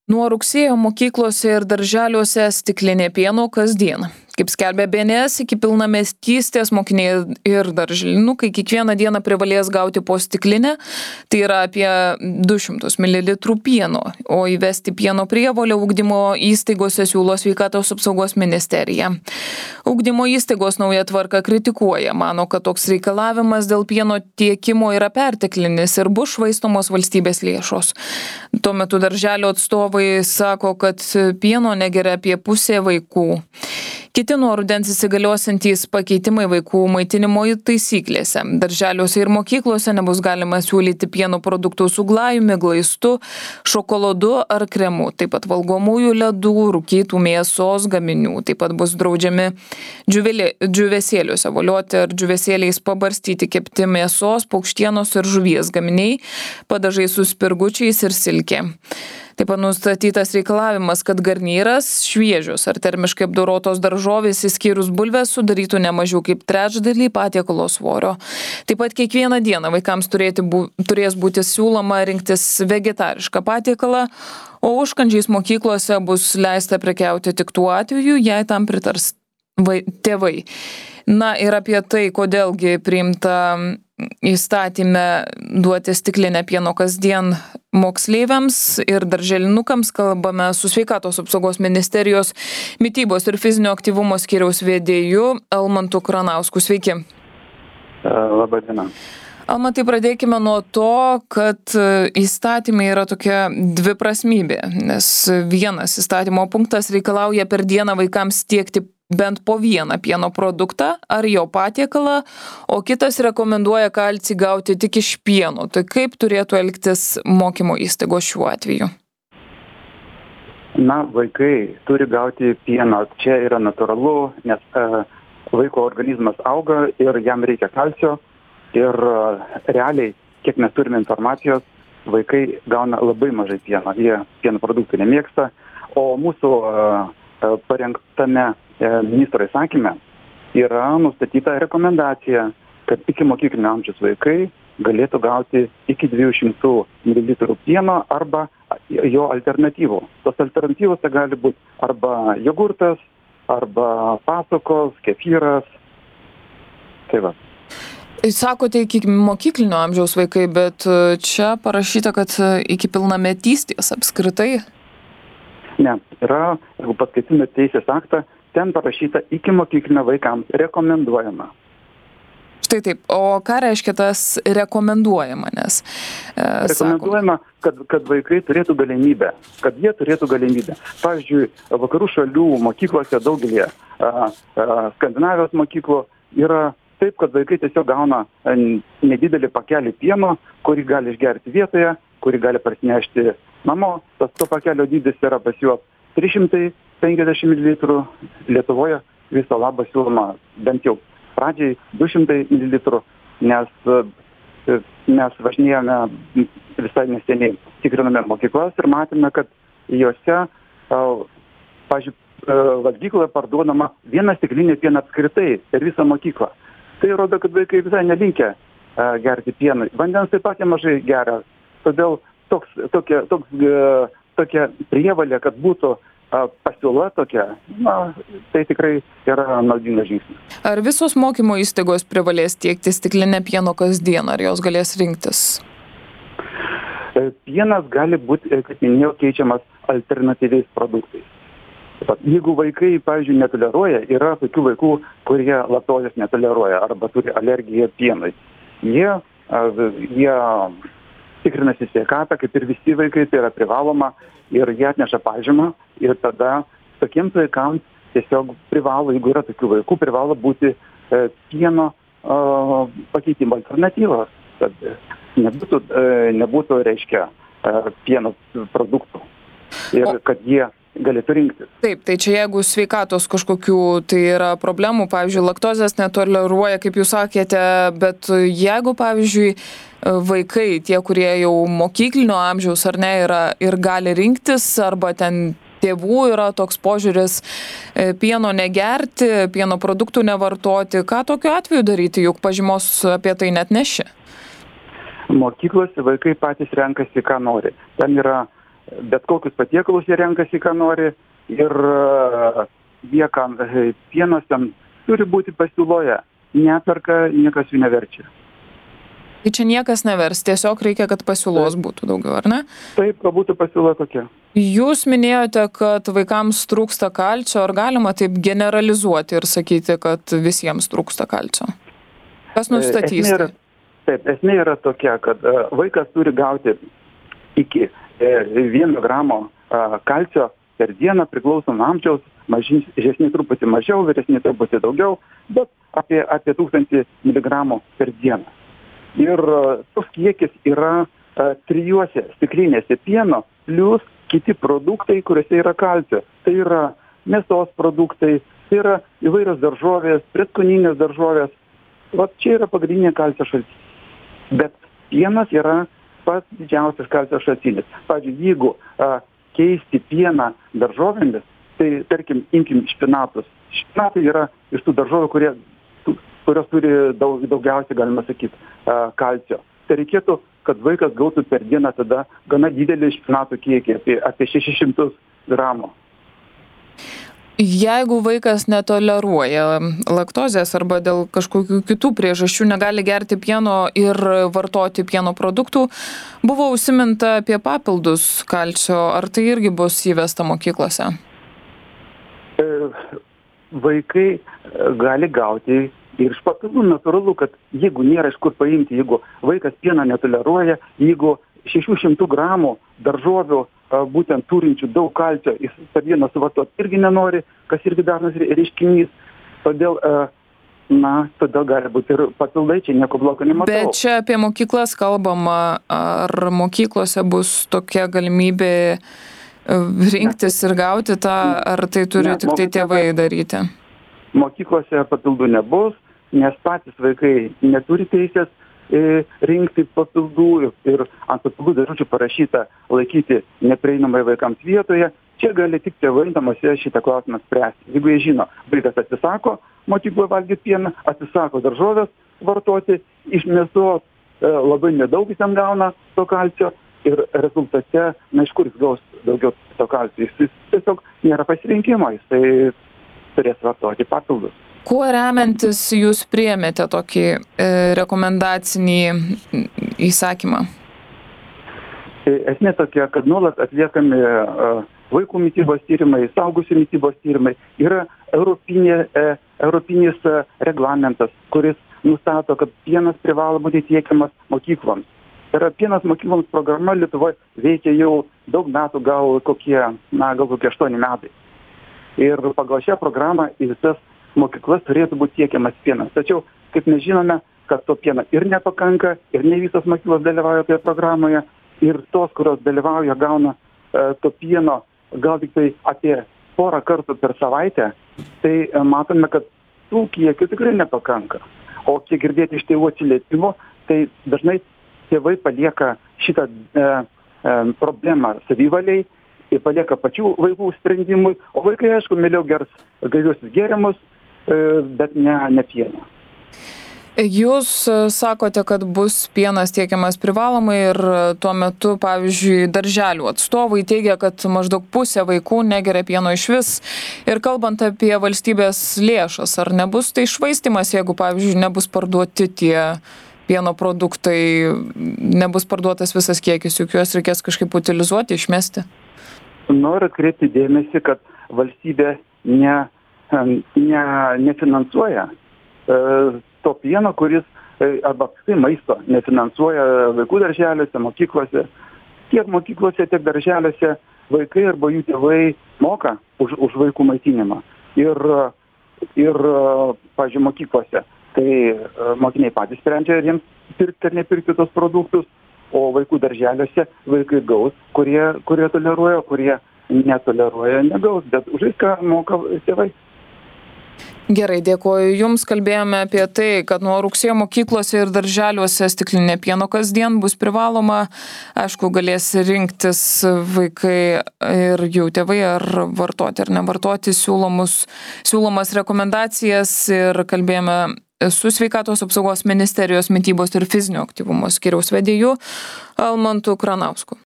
Nuo rugsėjo mokyklose ir darželiuose stiklinė pieno kasdien. Kaip skelbia BNS, iki pilnametystės mokiniai ir darželinukai kiekvieną dieną privalės gauti po stiklinę, tai yra apie 200 ml pieno, o įvesti pieno prievolę ugdymo įstaigose siūlo Sveikatos apsaugos ministerija. Ugdymo įstaigos nauja tvarka kritikuoja, mano, kad toks reikalavimas dėl pieno tiekimo yra perteklinis ir bus švaistomos valstybės lėšos. Tuo metu darželio atstovai sako, kad pieno negeria apie pusė vaikų. Kiti nuo rudens įsigaliosiantys pakeitimai vaikų maitinimo taisyklėse. Darželiuose ir mokyklose nebus galima siūlyti pieno produktų su glajumi, glaistu, šokoladu ar kremu, taip pat valgomųjų ledų, rūkytų mėsos gaminių. Taip pat bus draudžiami džiūvėsėliuose volioti ar džiūvėsėliais pabarstyti kepti mėsos, paukštienos ir žuvies gaminiai, padažai su spirgučiais ir silkė. Taip pat nustatytas reikalavimas, kad garnyras, šviežios ar termiškai apdorotos daržovės išskyrus bulves sudarytų ne mažiau kaip trečdalį patiekalo svorio. Taip pat kiekvieną dieną vaikams turės būti siūloma rinktis vegetarišką patiekalą, o užkandžiais mokyklose bus leista prekiauti tik tuo atveju, jei tam pritars tėvai. Na ir apie tai, kodėlgi priimta įstatyme duoti stiklinę pieno kasdien moksleiviams ir darželinukams, kalbame su Sveikatos apsaugos ministerijos mitybos ir fizinio aktyvumo skyriaus vedėju Almantu Kranausku. Sveiki. Labą dieną. Almantai, pradėkime nuo to, kad įstatymai yra tokia dviprasmybė, nes vienas įstatymo punktas reikalauja per dieną vaikams tiekti bent po vieną pieno produktą ar jo patiekalą, o kitas rekomenduoja kalcį gauti tik iš pieno. Tai kaip turėtų elgtis mokymo įstaigos šiuo atveju? Na, vaikai turi gauti pieną. Čia yra natūralu, nes vaiko organizmas auga ir jam reikia kalcio. Ir realiai, kiek mes turime informacijos, vaikai gauna labai mažai pieno. Jie pieno produktų nemėgsta, o mūsų parengtame ministro įsakyme yra nustatyta rekomendacija, kad iki mokyklinio amžiaus vaikai galėtų gauti iki 200 ml pieno arba jo alternatyvų. Tos alternatyvos tai gali būti arba jogurtas, arba pasakos, kefyras. Tai va. Sakote iki mokyklinio amžiaus vaikai, bet čia parašyta, kad iki pilnametystės apskritai? Ne, yra, jeigu paskaitysime teisės aktą, ten parašyta iki mokyklinio vaikams rekomenduojama. Štai taip, o ką reiškia tas rekomenduojama? Rekomenduojama, kad vaikai turėtų galimybę, Pavyzdžiui, vakarų šalių mokyklose daugelį Skandinavijos mokyklų yra taip, kad vaikai tiesiog gauna nedidelį pakelį pieno, kurį gali išgerti vietoje, kurį gali parsinešti namo. To pakelio dydis yra pas juos 350 ml, Lietuvoje viso labo siūloma bent jau pradžiai 200 ml, nes mes važinėjome visai neseniai, tikrinome mokyklas ir matėme, kad juose, pavyzdžiui, valgykloje parduodama viena stiklinė pieno apskritai per visą mokyklą. Tai rodo, kad vaikai visai nelinkę gerti pieno. Vandens taip pat mažai geria. Todėl tokia prievalė, kad būtų pasiūla tokia, tai tikrai yra naudingas žingsnis. Ar visos mokymo įstaigos privalės tiekti stiklinę pieno kasdien, ar jos galės rinktis? Pienas gali būti, kaip minėjau, keičiamas alternatyviais produktais. Jeigu vaikai, pavyzdžiui, netoleruoja, yra tokių vaikų, kurie laktozės netoleruoja arba turi alergiją pienui. Jie tikrinasi sveikatą, kaip ir visi vaikai, tai yra privaloma ir jie atneša pažymą ir tada tokiems vaikams tiesiog privalo, jeigu yra tokių vaikų, privalo būti pieno pakeitimo alternatyvos, kad nebūtų reiškia pieno produktų ir kad jie galėtų rinktis. Taip, tai čia jeigu sveikatos kažkokių tai yra problemų, pavyzdžiui, laktozės netoleruoja, kaip jūs sakėte, bet jeigu, pavyzdžiui, vaikai, tie, kurie jau mokyklinio amžiaus ar ne, yra ir gali rinktis, arba ten tėvų yra toks požiūris pieno negerti, pieno produktų nevartoti, ką tokiu atveju daryti, juk pažymos apie tai net neši? Mokyklose vaikai patys renkasi, ką nori. Ten yra bet kokius patiekalus jie renkasi, ką nori ir pienas ten turi būti pasiūloje, neperka, niekas jų neverčia. Tai čia niekas nevers, tiesiog reikia, kad pasiūlos būtų daugiau, ar ne? Taip, kad būtų pasiūla tokia. Jūs minėjote, kad vaikams trūksta kalcio, ar galima taip generalizuoti ir sakyti, kad visiems trūksta kalcio? Kas nustatys? Esmė yra tokia, kad vaikas turi gauti iki 1 gramo kalcio per dieną, priklausom amžiaus, mažesni truputį mažiau, vyresni truputį daugiau, bet apie 1000 mg per dieną. Ir toks kiekis yra 3 stiklinėse pieno, plus kiti produktai, kuriuose yra kalcio. Tai yra mėsos produktai, tai yra įvairios daržovės, prieskoninės daržovės. Vat čia yra pagrindinė kalcio šaltinis. Bet pienas yra pats didžiausias kalcio šaltinis. Pavyzdžiui, jeigu keisti pieną daržovėmis, tai tarkim, imkim špinatus. Špinatai yra iš tų daržovių, kurios turi daugiausiai, galima sakyti, kalcio. Tai reikėtų, kad vaikas gautų per dieną tada gana didelį špinatų kiekį, apie 600 gramų. Jeigu vaikas netoleruoja laktozės arba dėl kažkokių kitų priežasčių negali gerti pieno ir vartoti pieno produktų, buvo užsiminta apie papildus kalcio. Ar tai irgi bus įvesta mokyklose? Vaikai gali gauti ir iš papildų. Natūralu, kad jeigu nėra iš kur paimti, jeigu vaikas pieną netoleruoja, jeigu 600 gramų daržovių būtent turinčių daug kalcio jis per dieną suvartoti irgi nenori, kas irgi dažnas reiškinys. Todėl gali būti ir papildai, čia nieko blogo nematau. Bet čia apie mokyklas kalbama, ar mokyklose bus tokia galimybė rinktis ir gauti tą, ar tai turi tik tai tėvai daryti? Mokyklose papildų nebus, nes patys vaikai neturi teisės rinkti papildų ir ant papildų dėžučių parašyta laikyti neprieinamai vaikams vietoje. Čia gali tik tėvai namuose šitą klausimą spręsti. Jeigu jie žino, vaikas atsisako mokykloje valgyti pieną, atsisako daržovės vartoti, iš mėsos labai nedaug jis ten gauna to kalcio ir rezultate, iš kur jis gaus daugiau to kalcio. Jis tiesiog nėra pasirinkimo, jis turės vartoti papildus. Kuo remiantis jūs priėmėte tokį rekomendacinį įsakymą? Esmė tokia, kad nuolat atliekami vaikų mitybos tyrimai, suaugusių mitybos tyrimai. Yra europinis reglamentas, kuris nustato, kad pienas privalo būti tiekiamas mokykloms. Yra pienas mokykloms programa Lietuvoje veikia jau daug metų, gal kokie 8 metai. Ir pagal šią programą į visas mokyklas turėtų būti tiekiamas pienas. Tačiau, kaip mes žinome, kad to pieno ir nepakanka, ir ne visos mokyklos dalyvauja toje programoje, ir tos, kurios dalyvauja, gauna to pieno gal tik tai apie 1 kartų per savaitę, tai matome, kad tų kiekių tikrai nepakanka. O kiek girdėti iš tėvų atsiliepimų, tai dažnai tėvai palieka šitą problemą savivaliai ir palieka pačių vaikų sprendimui, o vaikai, aišku, mieliau gers gaiviuosius gėrimus, bet ne pieną. Jūs sakote, kad bus pienas tiekiamas privalomai ir tuo metu, pavyzdžiui, darželių atstovai teigia, kad maždaug pusė vaikų negeria pieno išvis. Ir kalbant apie valstybės lėšas, ar nebus tai švaistymas, jeigu, pavyzdžiui, nebus parduoti tie pieno produktai, nebus parduotas visas kiekis, juk juos reikės kažkaip utilizuoti, išmesti? Noriu atkreipti dėmesį, kad valstybė nefinansuoja to pieno, kuris arba apskritai maisto nefinansuoja vaikų darželiuose, mokyklose. Tiek mokyklose, tiek darželiuose vaikai arba jų tėvai moka už vaikų maitinimą. Ir pavyzdžiui, mokyklose. Tai mokiniai patys sprendžia, ar jiems pirkti ar nepirkti tos produktus, o vaikų darželiuose vaikai gaus, kurie toleruoja, kurie netoleruoja, negaus, bet už viską moka tėvai. Gerai, dėkoju Jums. Kalbėjome apie tai, kad nuo rugsėjo mokyklose ir darželiuose stiklinė pieno kasdien bus privaloma. Aišku, galės rinktis vaikai ir jų tėvai, ar vartoti ar nevartoti siūlomas rekomendacijas. Ir kalbėjome su Sveikatos apsaugos ministerijos mitybos ir fizinio aktyvumo skyriaus vedėju Almantu Kranausku.